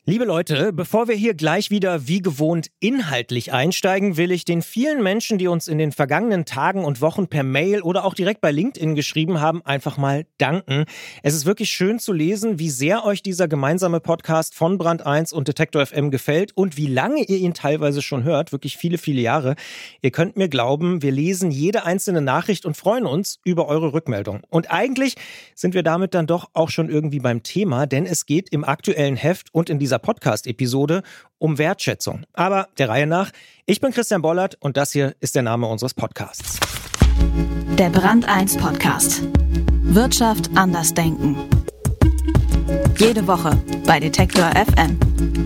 Liebe Leute, bevor wir hier gleich wieder wie gewohnt inhaltlich einsteigen, will ich den vielen Menschen, die uns in den vergangenen Tagen und Wochen per Mail oder auch direkt bei LinkedIn geschrieben haben, einfach mal danken. Es ist wirklich schön zu lesen, wie sehr euch dieser gemeinsame Podcast von Brand 1 und Detektor FM gefällt und wie lange ihr ihn teilweise schon hört, wirklich viele, viele Jahre. Ihr könnt mir glauben, wir lesen jede einzelne Nachricht und freuen uns über eure Rückmeldung. Und eigentlich sind wir damit dann doch auch schon irgendwie beim Thema, denn es geht im aktuellen Heft und in dieser Podcast-Episode um Wertschätzung. Aber der Reihe nach, ich bin Christian Bollert und das hier ist der Name unseres Podcasts. Der Brand 1 Podcast. Wirtschaft anders denken. Jede Woche bei Detektor FM.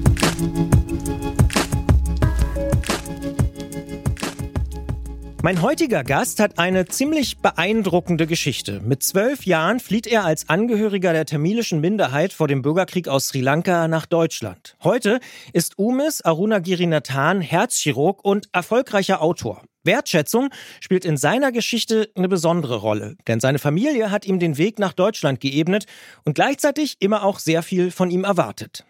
Mein heutiger Gast hat eine ziemlich beeindruckende Geschichte. Mit 12 Jahren flieht er als Angehöriger der tamilischen Minderheit vor dem Bürgerkrieg aus Sri Lanka nach Deutschland. Heute ist Umis Arunagirinathan Herzchirurg und erfolgreicher Autor. Wertschätzung spielt in seiner Geschichte eine besondere Rolle, denn seine Familie hat ihm den Weg nach Deutschland geebnet und gleichzeitig immer auch sehr viel von ihm erwartet.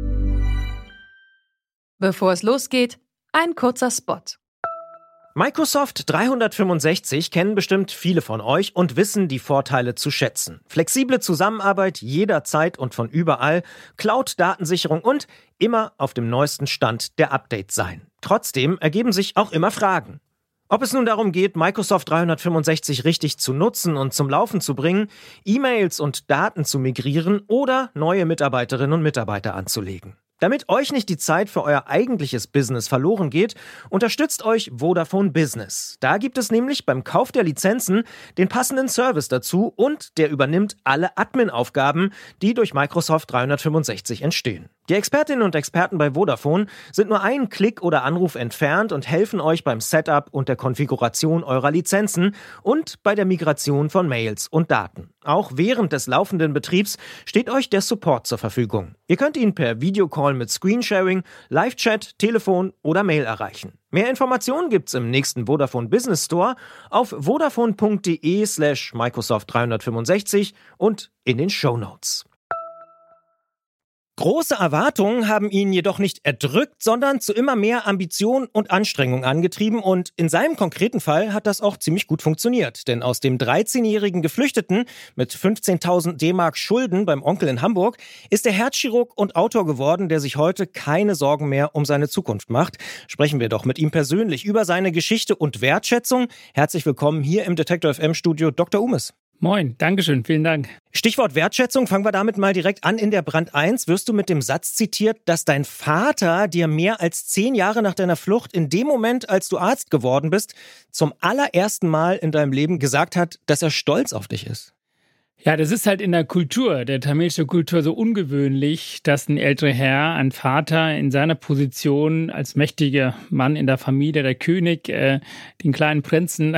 Bevor es losgeht, ein kurzer Spot. Microsoft 365 kennen bestimmt viele von euch und wissen die Vorteile zu schätzen. Flexible Zusammenarbeit jederzeit und von überall, Cloud-Datensicherung und immer auf dem neuesten Stand der Updates sein. Trotzdem ergeben sich auch immer Fragen. Ob es nun darum geht, Microsoft 365 richtig zu nutzen und zum Laufen zu bringen, E-Mails und Daten zu migrieren oder neue Mitarbeiterinnen und Mitarbeiter anzulegen. Damit euch nicht die Zeit für euer eigentliches Business verloren geht, unterstützt euch Vodafone Business. Da gibt es nämlich beim Kauf der Lizenzen den passenden Service dazu und der übernimmt alle Admin-Aufgaben, die durch Microsoft 365 entstehen. Die Expertinnen und Experten bei Vodafone sind nur einen Klick oder Anruf entfernt und helfen euch beim Setup und der Konfiguration eurer Lizenzen und bei der Migration von Mails und Daten. Auch während des laufenden Betriebs steht euch der Support zur Verfügung. Ihr könnt ihn per Videocall mit Screensharing, Live-Chat, Telefon oder Mail erreichen. Mehr Informationen gibt's im nächsten Vodafone Business Store auf vodafone.de/Microsoft 365 und in den Shownotes. Große Erwartungen haben ihn jedoch nicht erdrückt, sondern zu immer mehr Ambition und Anstrengung angetrieben und in seinem konkreten Fall hat das auch ziemlich gut funktioniert, denn aus dem 13-jährigen Geflüchteten mit 15.000 D-Mark Schulden beim Onkel in Hamburg ist er Herzchirurg und Autor geworden, der sich heute keine Sorgen mehr um seine Zukunft macht. Sprechen wir doch mit ihm persönlich über seine Geschichte und Wertschätzung. Herzlich willkommen hier im Detektor FM Studio Dr. Umis. Moin, Dankeschön, vielen Dank. Stichwort Wertschätzung, fangen wir damit mal direkt an. In der Brand 1 wirst du mit dem Satz zitiert, dass dein Vater dir mehr als 10 Jahre nach deiner Flucht in dem Moment, als du Arzt geworden bist, zum allerersten Mal in deinem Leben gesagt hat, dass er stolz auf dich ist. Ja, das ist halt in der Kultur, der tamilischen Kultur so ungewöhnlich, dass ein älterer Herr, ein Vater in seiner Position als mächtiger Mann in der Familie, der König, den kleinen Prinzen,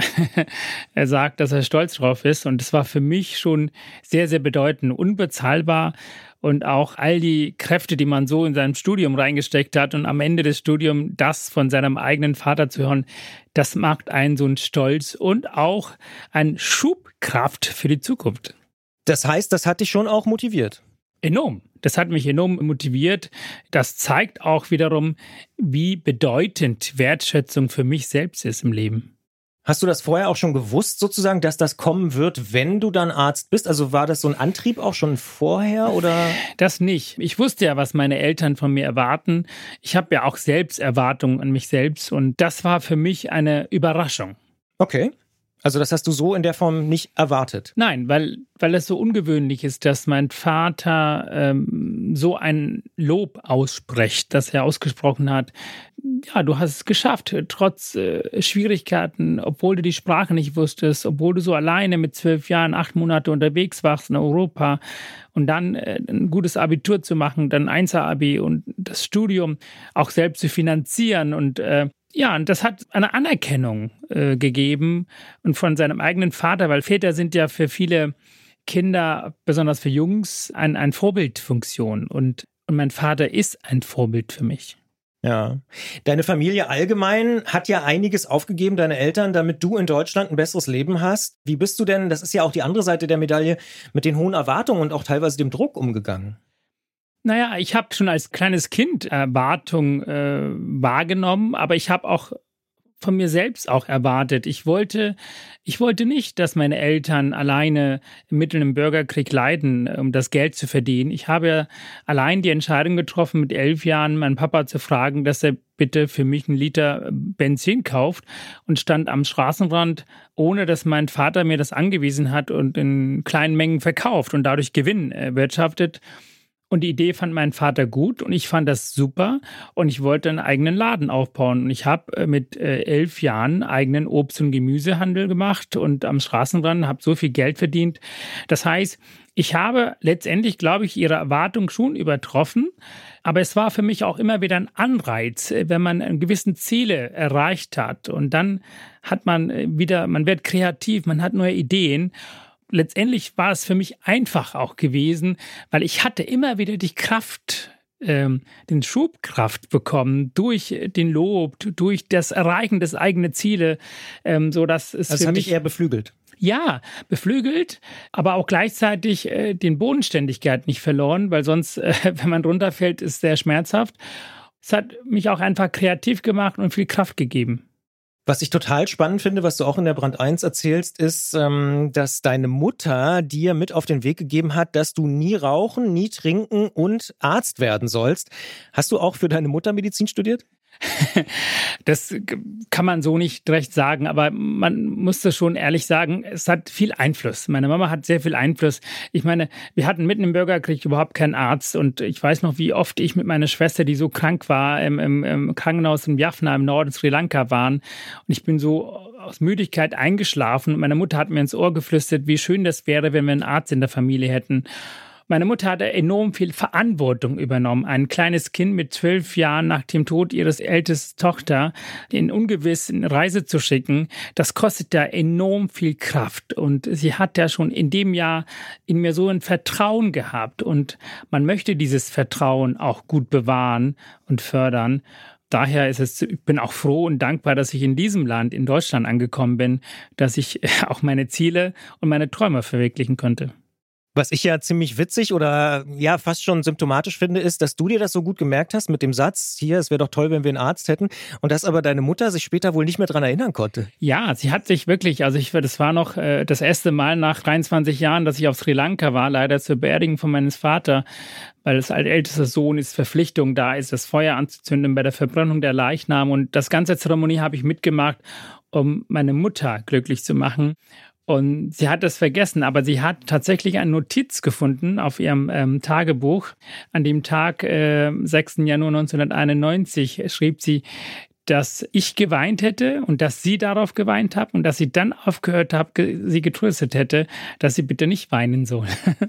er sagt, dass er stolz drauf ist. Und das war für mich schon sehr, sehr bedeutend, unbezahlbar. Und auch all die Kräfte, die man so in seinem Studium reingesteckt hat und am Ende des Studiums das von seinem eigenen Vater zu hören, das macht einen so einen Stolz und auch eine Schubkraft für die Zukunft. Das heißt, das hat dich schon auch motiviert? Enorm. Das hat mich enorm motiviert. Das zeigt auch wiederum, wie bedeutend Wertschätzung für mich selbst ist im Leben. Hast du das vorher auch schon gewusst, sozusagen, dass das kommen wird, wenn du dann Arzt bist? Also war das so ein Antrieb auch schon vorher, oder? Das nicht. Ich wusste ja, was meine Eltern von mir erwarten. Ich habe ja auch selbst Erwartungen an mich selbst und das war für mich eine Überraschung. Okay. Also das hast du so in der Form nicht erwartet? Nein, weil es so ungewöhnlich ist, dass mein Vater so ein Lob ausspricht, dass er ausgesprochen hat, ja, du hast es geschafft, trotz Schwierigkeiten, obwohl du die Sprache nicht wusstest, obwohl du so alleine mit 12 Jahren, 8 Monate unterwegs warst in Europa und dann ein gutes Abitur zu machen, dann 1er-Abi und das Studium auch selbst zu finanzieren und ja, und das hat eine Anerkennung gegeben und von seinem eigenen Vater, weil Väter sind ja für viele Kinder, besonders für Jungs, eine Vorbildfunktion und mein Vater ist ein Vorbild für mich. Ja. Deine Familie allgemein hat ja einiges aufgegeben, deine Eltern, damit du in Deutschland ein besseres Leben hast. Wie bist du denn, das ist ja auch die andere Seite der Medaille, mit den hohen Erwartungen und auch teilweise dem Druck umgegangen? Naja, ich habe schon als kleines Kind Erwartung wahrgenommen, aber ich habe auch von mir selbst auch erwartet. Ich wollte nicht, dass meine Eltern alleine mitten im Bürgerkrieg leiden, um das Geld zu verdienen. Ich habe allein die Entscheidung getroffen, mit 11 Jahren meinen Papa zu fragen, dass er bitte für mich 1 Liter Benzin kauft, und stand am Straßenrand, ohne dass mein Vater mir das angewiesen hat, und in kleinen Mengen verkauft und dadurch Gewinn erwirtschaftet. Und die Idee fand mein Vater gut und ich fand das super und ich wollte einen eigenen Laden aufbauen. Und ich habe mit 11 Jahren eigenen Obst- und Gemüsehandel gemacht und am Straßenrand habe so viel Geld verdient. Das heißt, ich habe letztendlich, glaube ich, ihre Erwartung schon übertroffen. Aber es war für mich auch immer wieder ein Anreiz, wenn man einen gewissen Ziele erreicht hat. Und dann hat man wird kreativ, man hat neue Ideen. Letztendlich war es für mich einfach auch gewesen, weil ich hatte immer wieder die Kraft, den Schubkraft bekommen durch den Lob, durch das Erreichen des eigenen Ziele, so dass es das für hat mich dich eher beflügelt. Ja, beflügelt, aber auch gleichzeitig den Bodenständigkeit nicht verloren, weil sonst, wenn man runterfällt, ist es sehr schmerzhaft. Es hat mich auch einfach kreativ gemacht und viel Kraft gegeben. Was ich total spannend finde, was du auch in der Brand 1 erzählst, ist, dass deine Mutter dir mit auf den Weg gegeben hat, dass du nie rauchen, nie trinken und Arzt werden sollst. Hast du auch für deine Mutter Medizin studiert? Das kann man so nicht recht sagen, aber man musste schon ehrlich sagen, es hat viel Einfluss. Meine Mama hat sehr viel Einfluss. Ich meine, wir hatten mitten im Bürgerkrieg überhaupt keinen Arzt und ich weiß noch, wie oft ich mit meiner Schwester, die so krank war, im Krankenhaus in Jaffna im Norden Sri Lanka waren und ich bin so aus Müdigkeit eingeschlafen und meine Mutter hat mir ins Ohr geflüstert, wie schön das wäre, wenn wir einen Arzt in der Familie hätten. Meine Mutter hatte enorm viel Verantwortung übernommen. Ein kleines Kind mit 12 Jahren nach dem Tod ihres ältesten Tochter in ungewissen Reise zu schicken, das kostet ja enorm viel Kraft. Und sie hat ja schon in dem Jahr in mir so ein Vertrauen gehabt. Und man möchte dieses Vertrauen auch gut bewahren und fördern. Daher ich bin auch froh und dankbar, dass ich in diesem Land, in Deutschland angekommen bin, dass ich auch meine Ziele und meine Träume verwirklichen konnte. Was ich ja ziemlich witzig oder ja fast schon symptomatisch finde, ist, dass du dir das so gut gemerkt hast mit dem Satz, hier, es wäre doch toll, wenn wir einen Arzt hätten, und dass aber deine Mutter sich später wohl nicht mehr dran erinnern konnte. Ja, sie hat sich wirklich, das war noch das erste Mal nach 23 Jahren, dass ich auf Sri Lanka war, leider zur Beerdigung von meines Vaters, weil als ältester Sohn ist Verpflichtung da ist, das Feuer anzuzünden bei der Verbrennung der Leichnam, und das ganze Zeremonie habe ich mitgemacht, um meine Mutter glücklich zu machen. Und sie hat das vergessen, aber sie hat tatsächlich eine Notiz gefunden auf ihrem Tagebuch. An dem Tag, 6. Januar 1991, schrieb sie, dass ich geweint hätte und dass sie darauf geweint hat und dass sie dann aufgehört hat, sie getröstet hätte, dass sie bitte nicht weinen soll.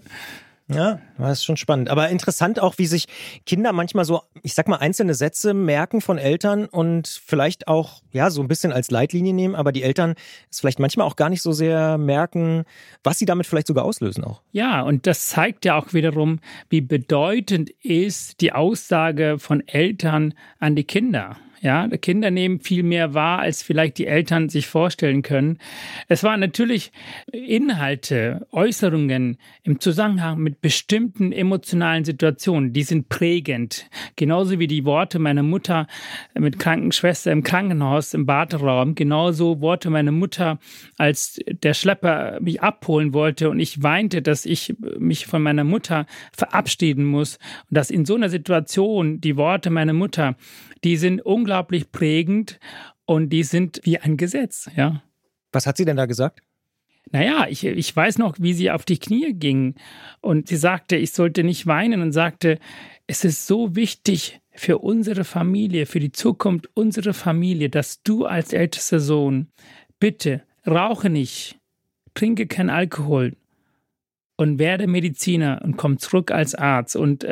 Ja, das ist schon spannend. Aber interessant auch, wie sich Kinder manchmal so, ich sag mal, einzelne Sätze merken von Eltern und vielleicht auch, ja, so ein bisschen als Leitlinie nehmen, aber die Eltern es vielleicht manchmal auch gar nicht so sehr merken, was sie damit vielleicht sogar auslösen auch. Ja, und das zeigt ja auch wiederum, wie bedeutend ist die Aussage von Eltern an die Kinder. Ja, die Kinder nehmen viel mehr wahr, als vielleicht die Eltern sich vorstellen können. Es waren natürlich Inhalte, Äußerungen im Zusammenhang mit bestimmten emotionalen Situationen, die sind prägend. Genauso wie die Worte meiner Mutter mit Krankenschwester im Krankenhaus, im Warteraum. Genauso Worte meiner Mutter, als der Schlepper mich abholen wollte und ich weinte, dass ich mich von meiner Mutter verabschieden muss. Und dass in so einer Situation die Worte meiner Mutter, die sind unglaublich prägend und die sind wie ein Gesetz, ja. Was hat sie denn da gesagt? Naja, ich weiß noch, wie sie auf die Knie ging und sie sagte, ich sollte nicht weinen und sagte, es ist so wichtig für unsere Familie, für die Zukunft unserer Familie, dass du als ältester Sohn bitte rauche nicht, trinke keinen Alkohol und werde Mediziner und komm zurück als Arzt. Und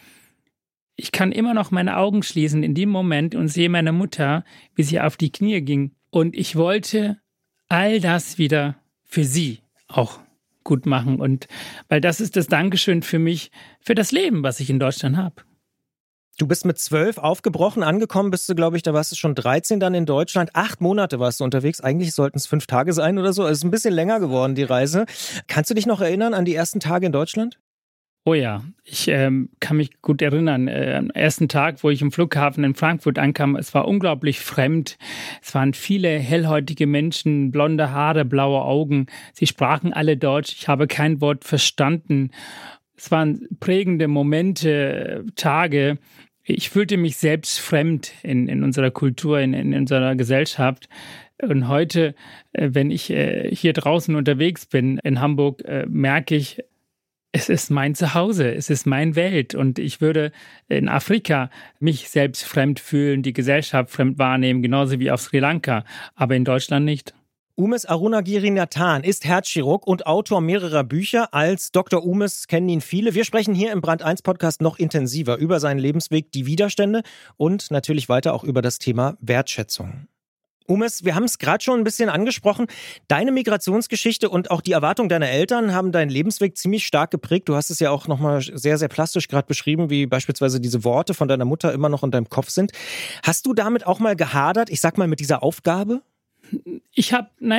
ich kann immer noch meine Augen schließen in dem Moment und sehe meine Mutter, wie sie auf die Knie ging. Und ich wollte all das wieder für sie auch gut machen. Und weil das ist das Dankeschön für mich, für das Leben, was ich in Deutschland habe. Du bist mit 12 aufgebrochen, angekommen bist du, glaube ich, da warst du schon 13 dann in Deutschland. 8 Monate warst du unterwegs. Eigentlich sollten es 5 Tage sein oder so. Also es ist ein bisschen länger geworden, die Reise. Kannst du dich noch erinnern an die ersten Tage in Deutschland? Oh ja, ich kann mich gut erinnern, am ersten Tag, wo ich im Flughafen in Frankfurt ankam, es war unglaublich fremd. Es waren viele hellhäutige Menschen, blonde Haare, blaue Augen. Sie sprachen alle Deutsch, ich habe kein Wort verstanden. Es waren prägende Momente, Tage. Ich fühlte mich selbst fremd in unserer Kultur, in unserer Gesellschaft. Und heute, wenn ich hier draußen unterwegs bin in Hamburg, merke ich, es ist mein Zuhause, es ist meine Welt und ich würde in Afrika mich selbst fremd fühlen, die Gesellschaft fremd wahrnehmen, genauso wie auf Sri Lanka, aber in Deutschland nicht. Umes Arunagirinathan ist Herzchirurg und Autor mehrerer Bücher. Als Dr. Umes kennen ihn viele. Wir sprechen hier im Brand 1 Podcast noch intensiver über seinen Lebensweg, die Widerstände und natürlich weiter auch über das Thema Wertschätzung. Umes, wir haben es gerade schon ein bisschen angesprochen. Deine Migrationsgeschichte und auch die Erwartung deiner Eltern haben deinen Lebensweg ziemlich stark geprägt. Du hast es ja auch nochmal sehr, sehr plastisch gerade beschrieben, wie beispielsweise diese Worte von deiner Mutter immer noch in deinem Kopf sind. Hast du damit auch mal gehadert, ich sag mal mit dieser Aufgabe? Ich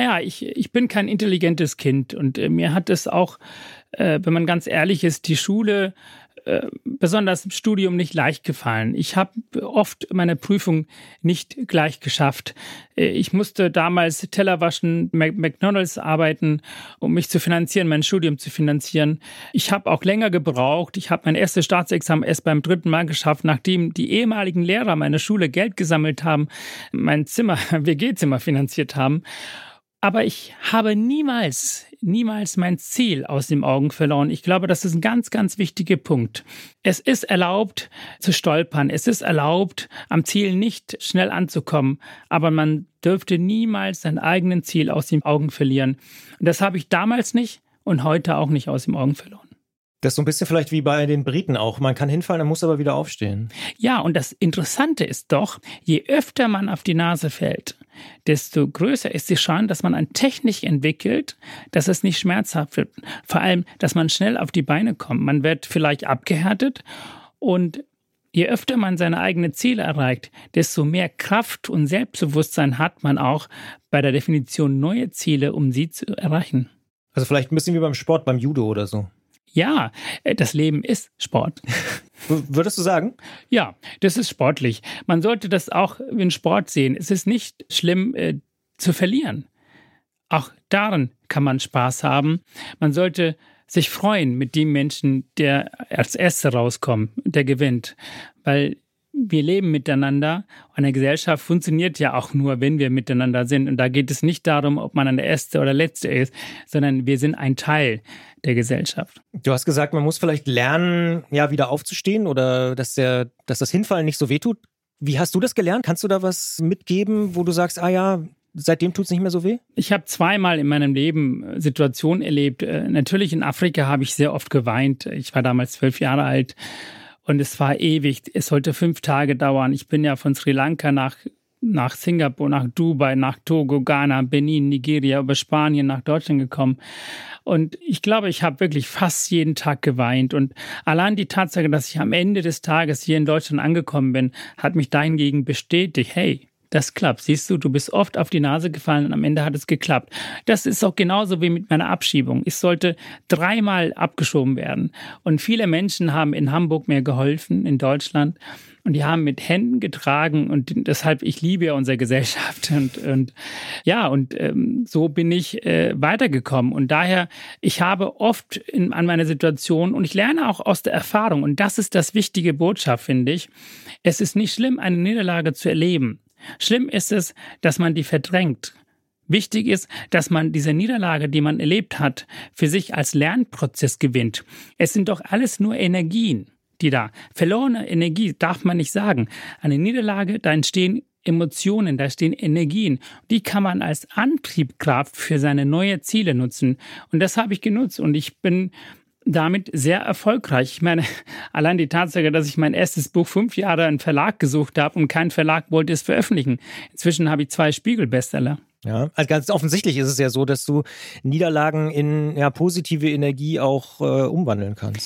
bin kein intelligentes Kind und mir hat es auch, wenn man ganz ehrlich ist, die Schule besonders im Studium nicht leicht gefallen. Ich habe oft meine Prüfung nicht gleich geschafft. Ich musste damals Teller waschen, McDonald's arbeiten, um mich zu finanzieren, mein Studium zu finanzieren. Ich habe auch länger gebraucht. Ich habe mein erstes Staatsexamen erst beim 3. Mal geschafft, nachdem die ehemaligen Lehrer meiner Schule Geld gesammelt haben, mein WG-Zimmer finanziert haben. Aber ich habe niemals mein Ziel aus den Augen verloren. Ich glaube, das ist ein ganz, ganz wichtiger Punkt. Es ist erlaubt zu stolpern. Es ist erlaubt, am Ziel nicht schnell anzukommen. Aber man dürfte niemals sein eigenes Ziel aus den Augen verlieren. Und das habe ich damals nicht und heute auch nicht aus den Augen verloren. Das ist so ein bisschen vielleicht wie bei den Briten auch. Man kann hinfallen, dann muss aber wieder aufstehen. Ja, und das Interessante ist doch, je öfter man auf die Nase fällt, desto größer ist die Chance, dass man eine Technik entwickelt, dass es nicht schmerzhaft wird. Vor allem, dass man schnell auf die Beine kommt. Man wird vielleicht abgehärtet und je öfter man seine eigenen Ziele erreicht, desto mehr Kraft und Selbstbewusstsein hat man auch bei der Definition neuer Ziele, um sie zu erreichen. Also vielleicht ein bisschen wie beim Sport, beim Judo oder so. Ja, das Leben ist Sport. Würdest du sagen? Ja, das ist sportlich. Man sollte das auch wie ein Sport sehen. Es ist nicht schlimm zu verlieren. Auch darin kann man Spaß haben. Man sollte sich freuen mit dem Menschen, der als Erster rauskommt, der gewinnt. Weil wir leben miteinander. Eine Gesellschaft funktioniert ja auch nur, wenn wir miteinander sind. Und da geht es nicht darum, ob man der Erste oder Letzte ist, sondern wir sind ein Teil der Gesellschaft. Du hast gesagt, man muss vielleicht lernen, ja, wieder aufzustehen oder dass das Hinfallen nicht so wehtut. Wie hast du das gelernt? Kannst du da was mitgeben, wo du sagst, seitdem tut es nicht mehr so weh? Ich habe zweimal in meinem Leben Situationen erlebt. Natürlich in Afrika habe ich sehr oft geweint. Ich war damals 12 Jahre alt. Und es war ewig. Es sollte 5 Tage dauern. Ich bin ja von Sri Lanka nach Singapur, nach Dubai, nach Togo, Ghana, Benin, Nigeria, über Spanien nach Deutschland gekommen. Und ich glaube, ich habe wirklich fast jeden Tag geweint. Und allein die Tatsache, dass ich am Ende des Tages hier in Deutschland angekommen bin, hat mich dahingegen bestätigt, hey, das klappt. Siehst du, du bist oft auf die Nase gefallen und am Ende hat es geklappt. Das ist auch genauso wie mit meiner Abschiebung. Ich sollte 3-mal abgeschoben werden. Und viele Menschen haben in Hamburg mir geholfen, in Deutschland. Und die haben mit Händen getragen und deshalb, ich liebe ja unsere Gesellschaft und so bin ich weitergekommen. Und daher, ich habe oft an meiner Situation und ich lerne auch aus der Erfahrung und das ist das wichtige Botschaft, finde ich. Es ist nicht schlimm, eine Niederlage zu erleben. Schlimm ist es, dass man die verdrängt. Wichtig ist, dass man diese Niederlage, die man erlebt hat, für sich als Lernprozess gewinnt. Es sind doch alles nur Energien, die da. Verlorene Energie darf man nicht sagen. Eine Niederlage, da entstehen Emotionen, da stehen Energien. Die kann man als Antriebskraft für seine neuen Ziele nutzen. Und das habe ich genutzt und ich bin damit sehr erfolgreich. Ich meine, allein die Tatsache, dass ich mein erstes Buch 5 Jahre einen Verlag gesucht habe und kein Verlag wollte es veröffentlichen. Inzwischen habe ich 2 Spiegel-Bestseller. Ja, also ganz offensichtlich ist es ja so, dass du Niederlagen in positive Energie auch umwandeln kannst.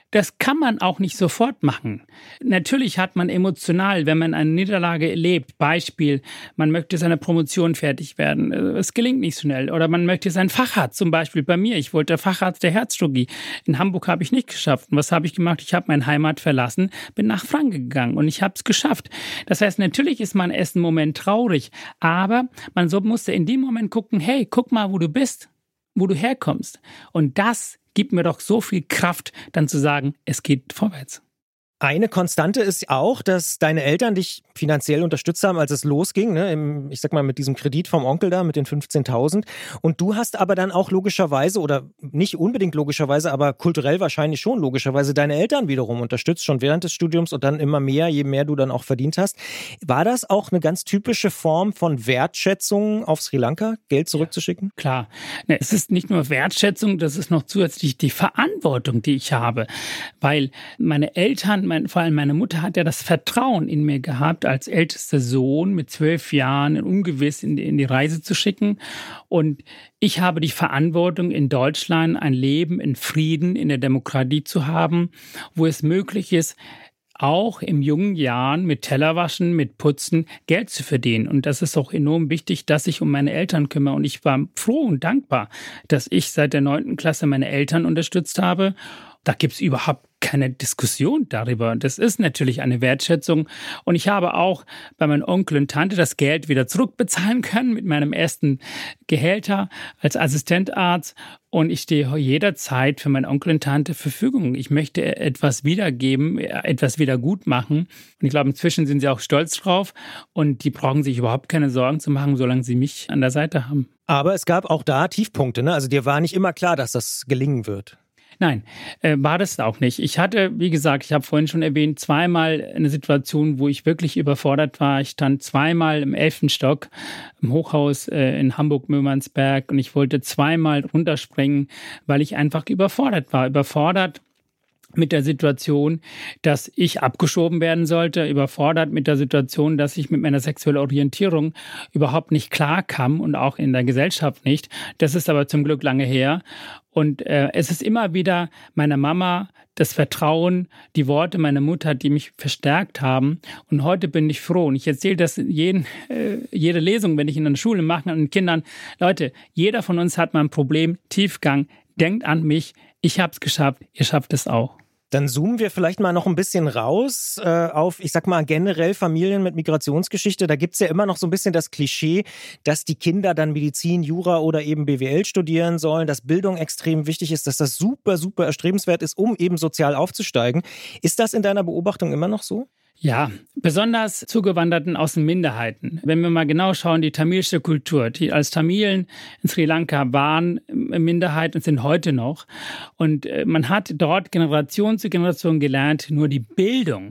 Das kann man auch nicht sofort machen. Natürlich hat man emotional, wenn man eine Niederlage erlebt, Beispiel, man möchte seine Promotion fertig werden, es gelingt nicht schnell. Oder man möchte sein Facharzt, zum Beispiel bei mir. Ich wollte Facharzt der Herzchirurgie. In Hamburg habe ich nicht geschafft. Und was habe ich gemacht? Ich habe meine Heimat verlassen, bin nach Franken gegangen und ich habe es geschafft. Das heißt, natürlich ist man erst einen Moment traurig, aber man musste in dem Moment gucken, hey, guck mal, wo du bist, wo du herkommst. Und das gibt mir doch so viel Kraft, dann zu sagen, es geht vorwärts. Eine Konstante ist auch, dass deine Eltern dich finanziell unterstützt haben, als es losging, ne? Ich sag mal mit diesem Kredit vom Onkel da, mit den 15.000. Und du hast aber dann auch logischerweise, oder nicht unbedingt logischerweise, aber kulturell wahrscheinlich schon logischerweise, deine Eltern wiederum unterstützt, schon während des Studiums und dann immer mehr, je mehr du dann auch verdient hast. War das auch eine ganz typische Form von Wertschätzung auf Sri Lanka, Geld zurückzuschicken? Ja, klar. Es ist nicht nur Wertschätzung, das ist noch zusätzlich die Verantwortung, die ich habe. Weil meine Eltern, vor allem meine Mutter hat ja das Vertrauen in mir gehabt, als ältester Sohn mit 12 Jahren ungewiss in die Reise zu schicken. Und ich habe die Verantwortung, in Deutschland ein Leben in Frieden, in der Demokratie zu haben, wo es möglich ist, auch in jungen Jahren mit Tellerwaschen, mit Putzen Geld zu verdienen. Und das ist auch enorm wichtig, dass ich um meine Eltern kümmere. Und ich war froh und dankbar, dass ich seit der 9. Klasse meine Eltern unterstützt habe. Da gibt es überhaupt keine Diskussion darüber. Das ist natürlich eine Wertschätzung. Und ich habe auch bei meinem Onkel und Tante das Geld wieder zurückbezahlen können mit meinem ersten Gehälter als Assistentarzt. Und ich stehe jederzeit für meinen Onkel und Tante zur Verfügung. Ich möchte etwas wiedergeben, etwas wieder gut machen. Und ich glaube, inzwischen sind sie auch stolz drauf. Und die brauchen sich überhaupt keine Sorgen zu machen, solange sie mich an der Seite haben. Aber es gab auch da Tiefpunkte, ne? Also dir war nicht immer klar, dass das gelingen wird. Nein, war das auch nicht. Ich hatte, wie gesagt, ich habe vorhin schon erwähnt, zweimal eine Situation, wo ich wirklich überfordert war. Ich stand zweimal im 11. Stock im Hochhaus in Hamburg-Möhmannsberg und ich wollte zweimal runterspringen, weil ich einfach überfordert war. Überfordert mit der Situation, dass ich abgeschoben werden sollte, überfordert mit der Situation, dass ich mit meiner sexuellen Orientierung überhaupt nicht klar kam und auch in der Gesellschaft nicht. Das ist aber zum Glück lange her. Und es ist immer wieder meiner Mama das Vertrauen, die Worte meiner Mutter, die mich verstärkt haben. Und heute bin ich froh. Und ich erzähle das jede Lesung, wenn ich in der Schule mache, an den Kindern. Leute, jeder von uns hat mal ein Problem, Tiefgang. Denkt an mich. Ich habe es geschafft. Ihr schafft es auch. Dann zoomen wir vielleicht mal noch ein bisschen raus auf, ich sag mal, generell Familien mit Migrationsgeschichte. Da gibt's ja immer noch so ein bisschen das Klischee, dass die Kinder dann Medizin, Jura oder eben BWL studieren sollen, dass Bildung extrem wichtig ist, dass das super, super erstrebenswert ist, um eben sozial aufzusteigen. Ist das in deiner Beobachtung immer noch so? Ja, besonders Zugewanderten aus den Minderheiten. Wenn wir mal genau schauen, die tamilische Kultur, die als Tamilen in Sri Lanka waren Minderheit und sind heute noch. Und man hat dort Generation zu Generation gelernt, nur die Bildung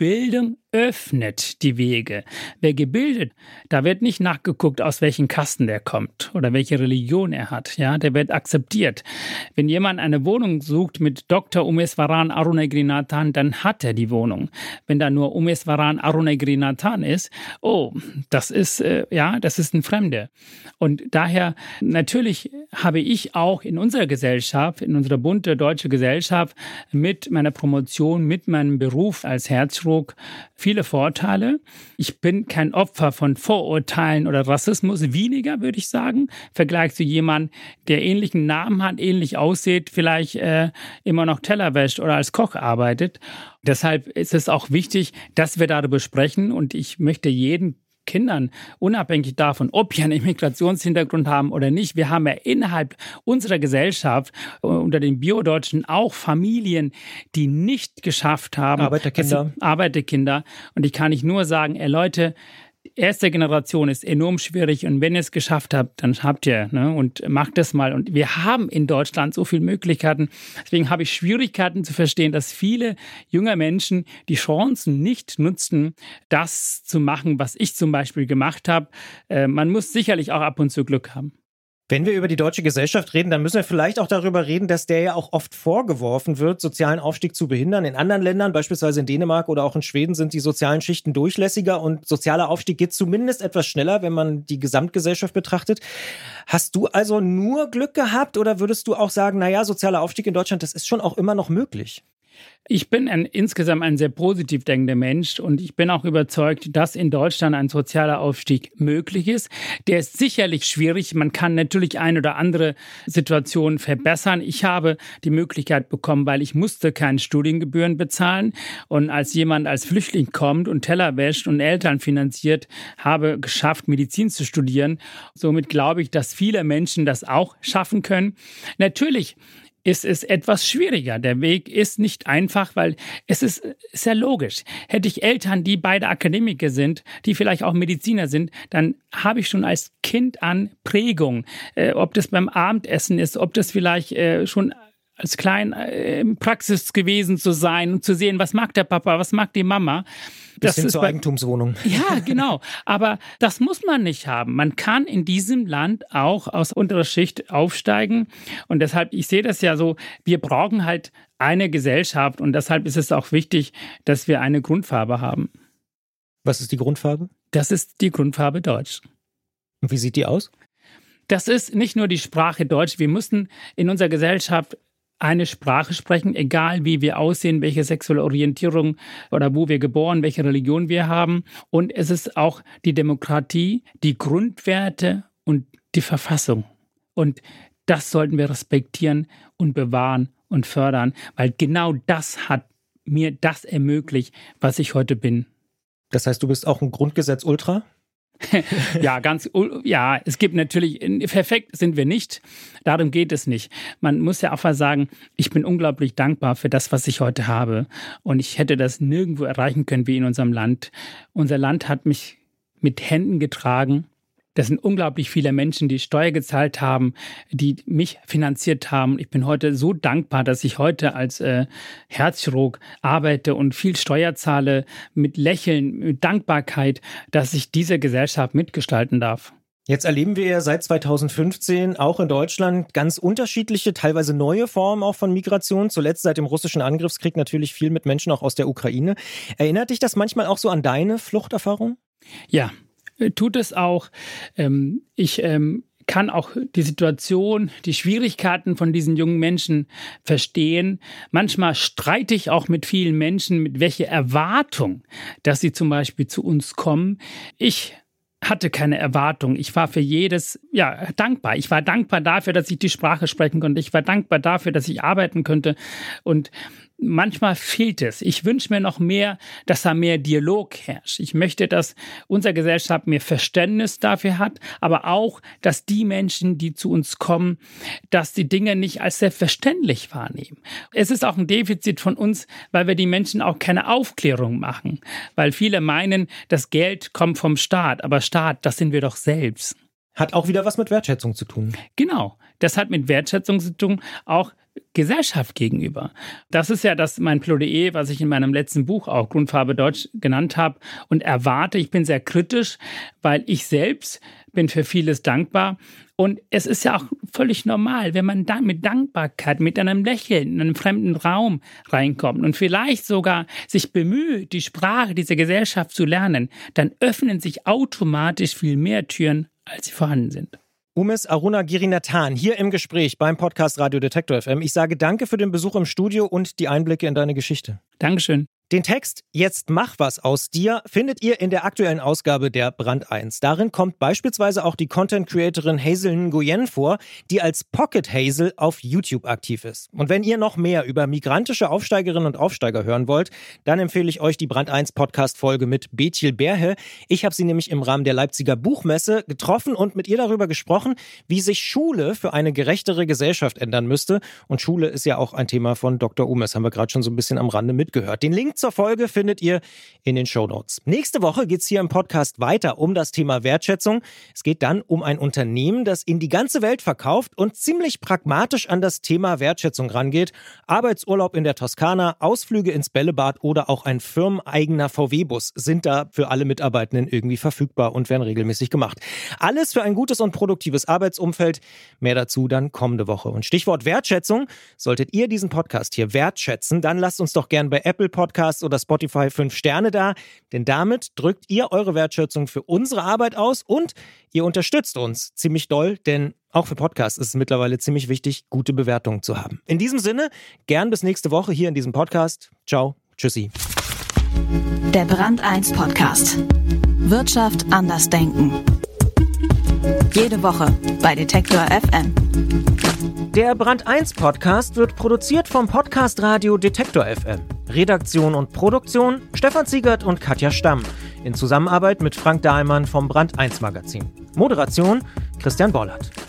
öffnet die Wege. Wer gebildet, da wird nicht nachgeguckt, aus welchen Kasten der kommt oder welche Religion er hat. Ja, der wird akzeptiert. Wenn jemand eine Wohnung sucht mit Dr. Umeswaran Arunagirinathan, dann hat er die Wohnung. Wenn da nur Umeswaran Arunagirinathan ist, das ist ein Fremder. Und daher, natürlich habe ich auch in unserer Gesellschaft, in unserer bunte deutsche Gesellschaft, mit meiner Promotion, mit meinem Beruf als Herzchirurg viele Vorteile. Ich bin kein Opfer von Vorurteilen oder Rassismus, weniger, würde ich sagen, im Vergleich zu jemandem, der ähnlichen Namen hat, ähnlich aussieht, vielleicht immer noch Teller wäscht oder als Koch arbeitet. Deshalb ist es auch wichtig, dass wir darüber sprechen und ich möchte jeden Kindern, unabhängig davon, ob sie einen Migrationshintergrund haben oder nicht. Wir haben ja innerhalb unserer Gesellschaft, unter den Bio-Deutschen, auch Familien, die nicht geschafft haben. Arbeiterkinder. Und ich kann nicht nur sagen, Leute, erste Generation ist enorm schwierig und wenn ihr es geschafft habt, dann habt ihr, und macht es mal. Und wir haben in Deutschland so viele Möglichkeiten. Deswegen habe ich Schwierigkeiten zu verstehen, dass viele junge Menschen die Chancen nicht nutzen, das zu machen, was ich zum Beispiel gemacht habe. Man muss sicherlich auch ab und zu Glück haben. Wenn wir über die deutsche Gesellschaft reden, dann müssen wir vielleicht auch darüber reden, dass der ja auch oft vorgeworfen wird, sozialen Aufstieg zu behindern. In anderen Ländern, beispielsweise in Dänemark oder auch in Schweden, sind die sozialen Schichten durchlässiger und sozialer Aufstieg geht zumindest etwas schneller, wenn man die Gesamtgesellschaft betrachtet. Hast du also nur Glück gehabt oder würdest du auch sagen, sozialer Aufstieg in Deutschland, das ist schon auch immer noch möglich? Ich bin insgesamt ein sehr positiv denkender Mensch und ich bin auch überzeugt, dass in Deutschland ein sozialer Aufstieg möglich ist. Der ist sicherlich schwierig. Man kann natürlich ein oder andere Situation verbessern. Ich habe die Möglichkeit bekommen, weil ich musste keine Studiengebühren bezahlen. Und als jemand als Flüchtling kommt und Teller wäscht und Eltern finanziert, habe geschafft, Medizin zu studieren. Somit glaube ich, dass viele Menschen das auch schaffen können. Natürlich ist es etwas schwieriger. Der Weg ist nicht einfach, weil es ist sehr logisch. Hätte ich Eltern, die beide Akademiker sind, die vielleicht auch Mediziner sind, dann habe ich schon als Kind an Prägung. Ob das beim Abendessen ist, ob das vielleicht schon als klein in Praxis gewesen zu sein und zu sehen, was mag der Papa, was mag die Mama. Das sind zur Eigentumswohnung. Ja, genau. Aber das muss man nicht haben. Man kann in diesem Land auch aus unterer Schicht aufsteigen. Und deshalb, ich sehe das ja so, wir brauchen halt eine Gesellschaft. Und deshalb ist es auch wichtig, dass wir eine Grundfarbe haben. Was ist die Grundfarbe? Das ist die Grundfarbe Deutsch. Und wie sieht die aus? Das ist nicht nur die Sprache Deutsch. Wir müssen in unserer Gesellschaft eine Sprache sprechen, egal wie wir aussehen, welche sexuelle Orientierung oder wo wir geboren, welche Religion wir haben. Und es ist auch die Demokratie, die Grundwerte und die Verfassung. Und das sollten wir respektieren und bewahren und fördern, weil genau das hat mir das ermöglicht, was ich heute bin. Das heißt, du bist auch ein Grundgesetz-Ultra? Ja, es gibt natürlich, perfekt sind wir nicht, darum geht es nicht. Man muss ja auch mal sagen, ich bin unglaublich dankbar für das, was ich heute habe und ich hätte das nirgendwo erreichen können wie in unserem Land. Unser Land hat mich mit Händen getragen. Das sind unglaublich viele Menschen, die Steuer gezahlt haben, die mich finanziert haben. Ich bin heute so dankbar, dass ich heute als Herzchirurg arbeite und viel Steuer zahle, mit Lächeln, mit Dankbarkeit, dass ich diese Gesellschaft mitgestalten darf. Jetzt erleben wir ja seit 2015 auch in Deutschland ganz unterschiedliche, teilweise neue Formen auch von Migration. Zuletzt seit dem russischen Angriffskrieg natürlich viel mit Menschen auch aus der Ukraine. Erinnert dich das manchmal auch so an deine Fluchterfahrung? Ja. Tut es auch. Ich kann auch die Situation, die Schwierigkeiten von diesen jungen Menschen verstehen. Manchmal streite ich auch mit vielen Menschen, mit welcher Erwartung, dass sie zum Beispiel zu uns kommen. Ich hatte keine Erwartung. Ich war für jedes, dankbar. Ich war dankbar dafür, dass ich die Sprache sprechen konnte. Ich war dankbar dafür, dass ich arbeiten konnte. Und manchmal fehlt es. Ich wünsche mir noch mehr, dass da mehr Dialog herrscht. Ich möchte, dass unsere Gesellschaft mehr Verständnis dafür hat, aber auch, dass die Menschen, die zu uns kommen, dass die Dinge nicht als selbstverständlich wahrnehmen. Es ist auch ein Defizit von uns, weil wir die Menschen auch keine Aufklärung machen. Weil viele meinen, das Geld kommt vom Staat. Aber Staat, das sind wir doch selbst. Hat auch wieder was mit Wertschätzung zu tun. Genau. Das hat mit Wertschätzung zu tun, auch Gesellschaft gegenüber. Das ist ja mein Plädoyer, was ich in meinem letzten Buch auch Grundfarbe Deutsch genannt habe und erwarte. Ich bin sehr kritisch, weil ich selbst bin für vieles dankbar. Und es ist ja auch völlig normal, wenn man dann mit Dankbarkeit, mit einem Lächeln in einen fremden Raum reinkommt und vielleicht sogar sich bemüht, die Sprache dieser Gesellschaft zu lernen, dann öffnen sich automatisch viel mehr Türen, als sie vorhanden sind. Umes Arunagirinathan hier im Gespräch beim Podcast Radio Detektor FM. Ich sage danke für den Besuch im Studio und die Einblicke in deine Geschichte. Dankeschön. Den Text "Jetzt mach was aus dir" findet ihr in der aktuellen Ausgabe der Brand 1. Darin kommt beispielsweise auch die Content-Creatorin Hazel Nguyen vor, die als Pocket Hazel auf YouTube aktiv ist. Und wenn ihr noch mehr über migrantische Aufsteigerinnen und Aufsteiger hören wollt, dann empfehle ich euch die Brand 1 Podcast-Folge mit Bethil Berhe. Ich habe sie nämlich im Rahmen der Leipziger Buchmesse getroffen und mit ihr darüber gesprochen, wie sich Schule für eine gerechtere Gesellschaft ändern müsste. Und Schule ist ja auch ein Thema von Dr. Umes, haben wir gerade schon so ein bisschen am Rande mitgehört. Den Link zur Folge findet ihr in den Shownotes. Nächste Woche geht es hier im Podcast weiter um das Thema Wertschätzung. Es geht dann um ein Unternehmen, das in die ganze Welt verkauft und ziemlich pragmatisch an das Thema Wertschätzung rangeht. Arbeitsurlaub in der Toskana, Ausflüge ins Bällebad oder auch ein firmeneigener VW-Bus sind da für alle Mitarbeitenden irgendwie verfügbar und werden regelmäßig gemacht. Alles für ein gutes und produktives Arbeitsumfeld. Mehr dazu dann kommende Woche. Und Stichwort Wertschätzung. Solltet ihr diesen Podcast hier wertschätzen, dann lasst uns doch gern bei Apple Podcasts Podcasts oder Spotify 5 Sterne da, denn damit drückt ihr eure Wertschätzung für unsere Arbeit aus und ihr unterstützt uns ziemlich doll, denn auch für Podcasts ist es mittlerweile ziemlich wichtig, gute Bewertungen zu haben. In diesem Sinne, gern bis nächste Woche hier in diesem Podcast. Ciao, tschüssi. Der Brand 1 Podcast. Wirtschaft anders denken. Jede Woche bei Detektor FM. Der Brand 1 Podcast wird produziert vom Podcast Radio Detektor FM. Redaktion und Produktion Stefan Ziegert und Katja Stamm. In Zusammenarbeit mit Frank Dahlmann vom Brand 1 Magazin. Moderation Christian Bollert.